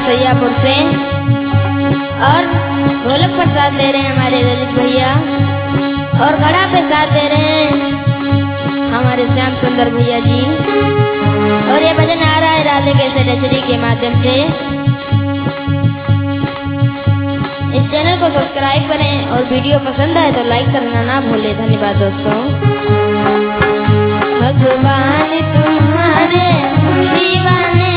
सैयापुर से। और ढोलक पर साथ दे रहे हैं हमारे ललित भैया, और घड़ा पे साथ दे रहे हैं हमारे श्याम सुंदर भैया जी। और ये भजन आ रहा है राधे कैसेट HD के माध्यम से। इस चैनल को सब्सक्राइब करें और वीडियो पसंद आए तो लाइक करना ना भूलें। धन्यवाद दोस्तों। भगवान तुम्हारे दीवाने